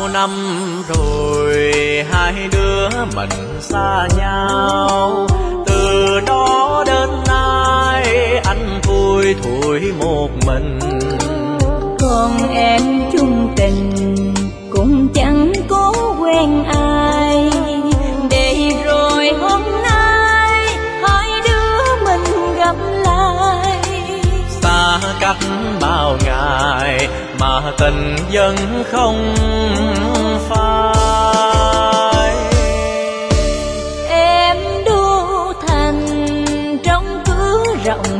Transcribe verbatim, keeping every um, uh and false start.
năm rồi hai đứa mình xa nhau, từ đó đến nay anh thui thủi một mình. Còn em chung tình cũng chẳng có quen ai, để rồi hôm nay hai đứa mình gặp lại. Xa cách bao ngày mà tình vẫn không phai. Em đô thành trong cửa rộng